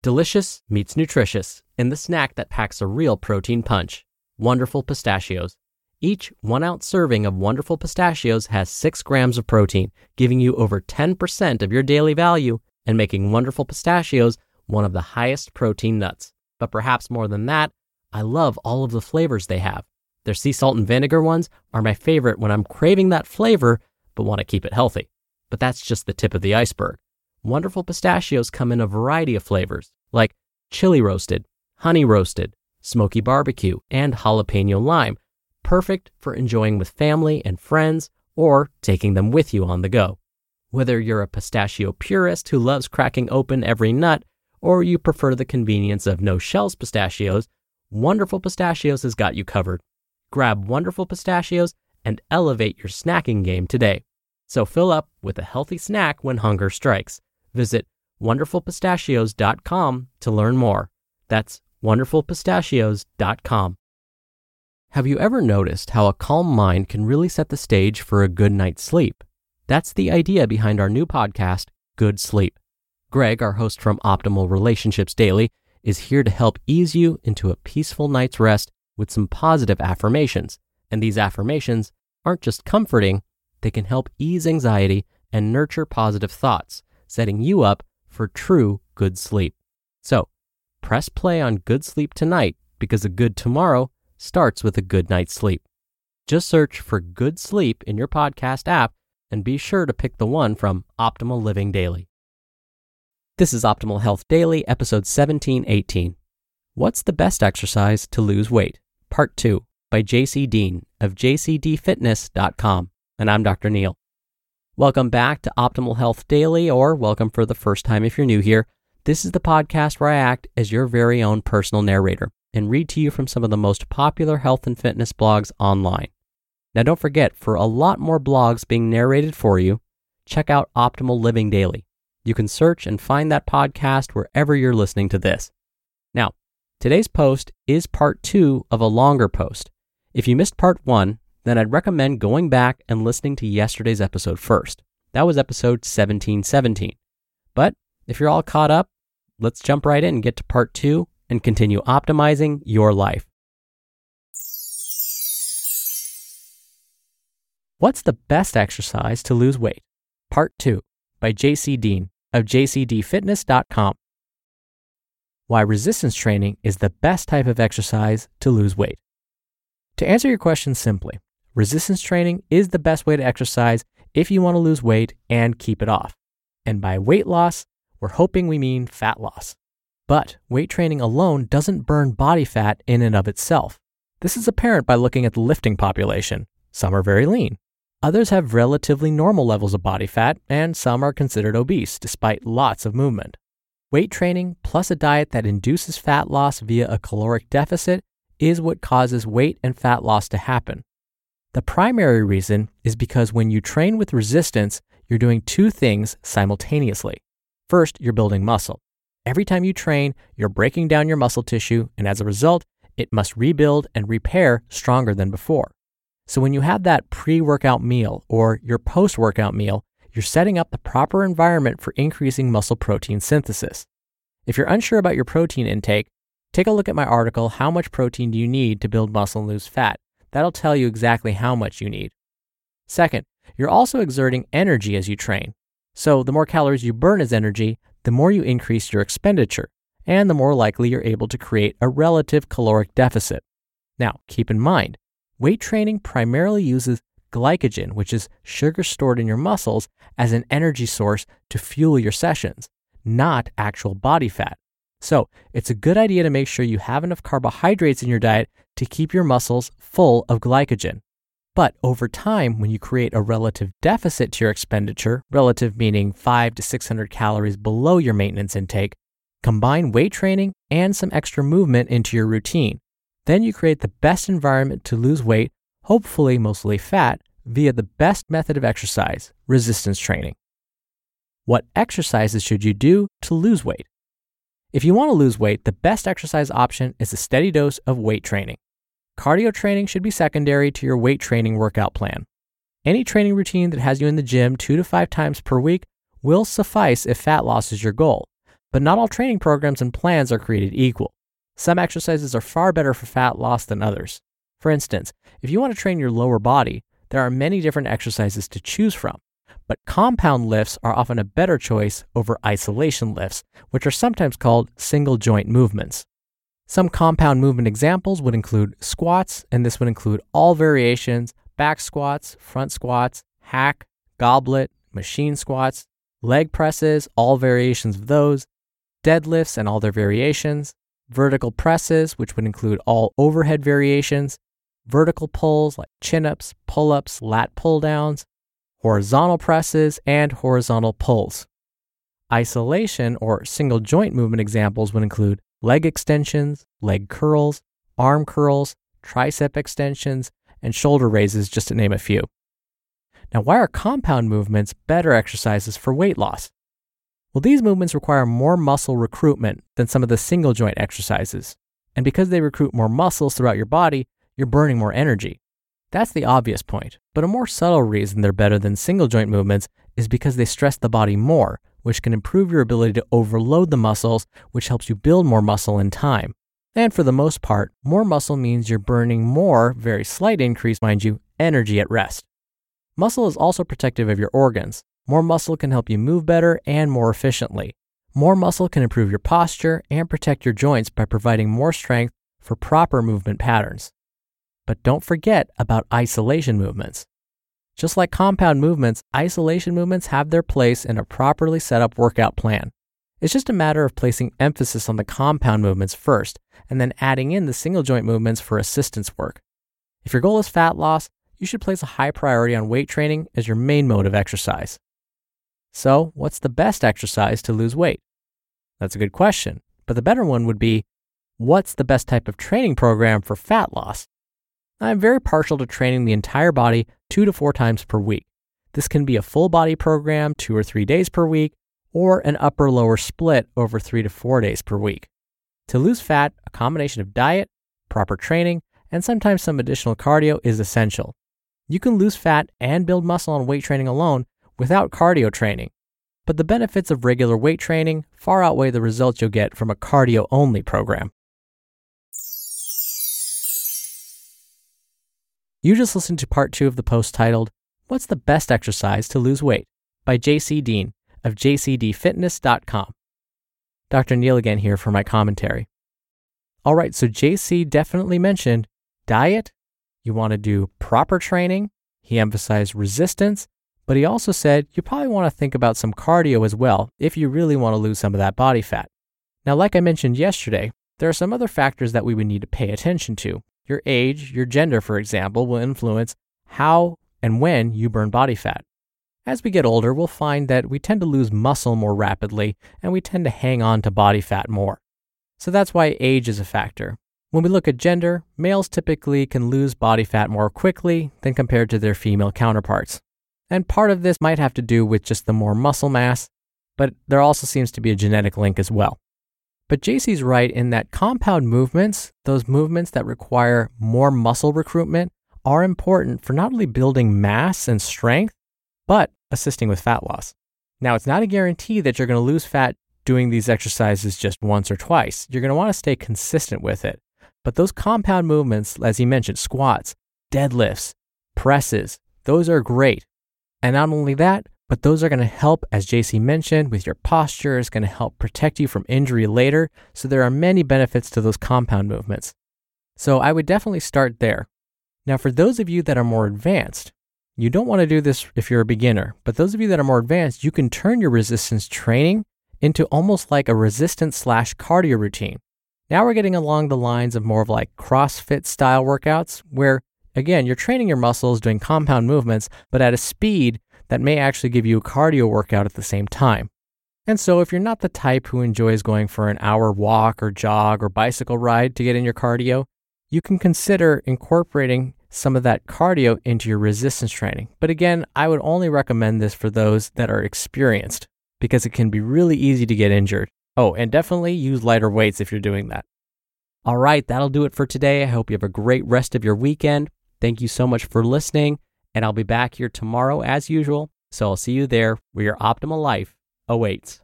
Delicious meets nutritious in the snack that packs a real protein punch. Wonderful Pistachios. Each 1-ounce serving of Wonderful Pistachios has 6 grams of protein, giving you over 10% of your daily value and making Wonderful Pistachios one of the highest protein nuts. But perhaps more than that, I love all of the flavors they have. Their sea salt and vinegar ones are my favorite when I'm craving that flavor but want to keep it healthy. But that's just the tip of the iceberg. Wonderful Pistachios come in a variety of flavors, like chili roasted, honey roasted, smoky barbecue, and jalapeno lime, perfect for enjoying with family and friends or taking them with you on the go. Whether you're a pistachio purist who loves cracking open every nut, or you prefer the convenience of no-shells pistachios, Wonderful Pistachios has got you covered. Grab Wonderful Pistachios and elevate your snacking game today. So fill up with a healthy snack when hunger strikes. Visit wonderfulpistachios.com to learn more. That's wonderfulpistachios.com. Have you ever noticed how a calm mind can really set the stage for a good night's sleep? That's the idea behind our new podcast, Good Sleep. Greg, our host from Optimal Relationships Daily, is here to help ease you into a peaceful night's rest with some positive affirmations. And these affirmations aren't just comforting, they can help ease anxiety and nurture positive thoughts, setting you up for true good sleep. So, press play on Good Sleep tonight because a good tomorrow starts with a good night's sleep. Just search for Good Sleep in your podcast app and be sure to pick the one from Optimal Living Daily. This is Optimal Health Daily, episode 1718. What's the best exercise to lose weight? Part 2 by JC Dean of jcdfitness.com. And I'm Dr. Neil. Welcome back to Optimal Health Daily, or welcome for the first time if you're new here. This is the podcast where I act as your very own personal narrator and read to you from some of the most popular health and fitness blogs online. Now don't forget, for a lot more blogs being narrated for you, check out Optimal Living Daily. You can search and find that podcast wherever you're listening to this. Now, today's post is part 2 of a longer post. If you missed part 1, then I'd recommend going back and listening to yesterday's episode first. That was episode 1717. But if you're all caught up, let's jump right in and get to part 2 and continue optimizing your life. What's the best exercise to lose weight? Part 2 by JC Dean of jcdfitness.com. Why resistance training is the best type of exercise to lose weight. To answer your question simply, resistance training is the best way to exercise if you want to lose weight and keep it off. And by weight loss, we're hoping we mean fat loss. But weight training alone doesn't burn body fat in and of itself. This is apparent by looking at the lifting population. Some are very lean. Others have relatively normal levels of body fat, and some are considered obese despite lots of movement. Weight training plus a diet that induces fat loss via a caloric deficit is what causes weight and fat loss to happen. The primary reason is because when you train with resistance, you're doing 2 things simultaneously. First, you're building muscle. Every time you train, you're breaking down your muscle tissue, and as a result, it must rebuild and repair stronger than before. So when you have that pre-workout meal or your post-workout meal, you're setting up the proper environment for increasing muscle protein synthesis. If you're unsure about your protein intake, take a look at my article, How Much Protein Do You Need to Build Muscle and Lose Fat? That'll tell you exactly how much you need. Second, you're also exerting energy as you train. So the more calories you burn as energy, the more you increase your expenditure, and the more likely you're able to create a relative caloric deficit. Now, keep in mind, weight training primarily uses glycogen, which is sugar stored in your muscles, as an energy source to fuel your sessions, not actual body fat. So it's a good idea to make sure you have enough carbohydrates in your diet to keep your muscles full of glycogen. But over time, when you create a relative deficit to your expenditure, relative meaning 500 to 600 calories below your maintenance intake, combine weight training and some extra movement into your routine. Then you create the best environment to lose weight, hopefully mostly fat, via the best method of exercise, resistance training. What exercises should you do to lose weight? If you want to lose weight, the best exercise option is a steady dose of weight training. Cardio training should be secondary to your weight training workout plan. Any training routine that has you in the gym 2 to 5 times per week will suffice if fat loss is your goal. But not all training programs and plans are created equal. Some exercises are far better for fat loss than others. For instance, if you want to train your lower body, there are many different exercises to choose from. But compound lifts are often a better choice over isolation lifts, which are sometimes called single joint movements. Some compound movement examples would include squats, and this would include all variations: back squats, front squats, hack, goblet, machine squats, leg presses, all variations of those, deadlifts and all their variations, vertical presses, which would include all overhead variations, vertical pulls like chin-ups, pull-ups, lat pull-downs, horizontal presses, and horizontal pulls. Isolation or single joint movement examples would include leg extensions, leg curls, arm curls, tricep extensions, and shoulder raises, just to name a few. Now, why are compound movements better exercises for weight loss? Well, these movements require more muscle recruitment than some of the single joint exercises. And because they recruit more muscles throughout your body, you're burning more energy. That's the obvious point, but a more subtle reason they're better than single joint movements is because they stress the body more, which can improve your ability to overload the muscles, which helps you build more muscle in time. And for the most part, more muscle means you're burning more, very slight increase, mind you, energy at rest. Muscle is also protective of your organs. More muscle can help you move better and more efficiently. More muscle can improve your posture and protect your joints by providing more strength for proper movement patterns. But don't forget about isolation movements. Just like compound movements, isolation movements have their place in a properly set up workout plan. It's just a matter of placing emphasis on the compound movements first, and then adding in the single joint movements for assistance work. If your goal is fat loss, you should place a high priority on weight training as your main mode of exercise. So, what's the best exercise to lose weight? That's a good question, but the better one would be, what's the best type of training program for fat loss? I'm very partial to training the entire body 2 to 4 times per week. This can be a full body program 2 or 3 days per week, or an upper-lower split over 3 to 4 days per week. To lose fat, a combination of diet, proper training, and sometimes some additional cardio is essential. You can lose fat and build muscle on weight training alone without cardio training, but the benefits of regular weight training far outweigh the results you'll get from a cardio-only program. You just listened to part 2 of the post titled, "What's the Best Exercise to Lose Weight?" by JC Dean of jcdfitness.com. Dr. Neal again here for my commentary. All right, so JC definitely mentioned diet. You want to do proper training. He emphasized resistance, but he also said you probably want to think about some cardio as well if you really want to lose some of that body fat. Now, like I mentioned yesterday, there are some other factors that we would need to pay attention to. Your age, your gender, for example, will influence how and when you burn body fat. As we get older, we'll find that we tend to lose muscle more rapidly and we tend to hang on to body fat more. So that's why age is a factor. When we look at gender, males typically can lose body fat more quickly than compared to their female counterparts. And part of this might have to do with just the more muscle mass, but there also seems to be a genetic link as well. But JC's right in that compound movements, those movements that require more muscle recruitment, are important for not only building mass and strength, but assisting with fat loss. Now, it's not a guarantee that you're going to lose fat doing these exercises just once or twice. You're going to want to stay consistent with it. But those compound movements, as he mentioned, squats, deadlifts, presses, those are great. And not only that, but those are going to help, as JC mentioned, with your posture. It's going to help protect you from injury later. So there are many benefits to those compound movements. So I would definitely start there. Now, for those of you that are more advanced, you don't want to do this if you're a beginner, but those of you that are more advanced, you can turn your resistance training into almost like a resistance/cardio routine. Now we're getting along the lines of more of like CrossFit style workouts where, again, you're training your muscles doing compound movements, but at a speed that may actually give you a cardio workout at the same time. And so if you're not the type who enjoys going for an hour walk or jog or bicycle ride to get in your cardio, you can consider incorporating some of that cardio into your resistance training. But again, I would only recommend this for those that are experienced because it can be really easy to get injured. Oh, and definitely use lighter weights if you're doing that. All right, that'll do it for today. I hope you have a great rest of your weekend. Thank you so much for listening, and I'll be back here tomorrow as usual. So I'll see you there where your optimal life awaits.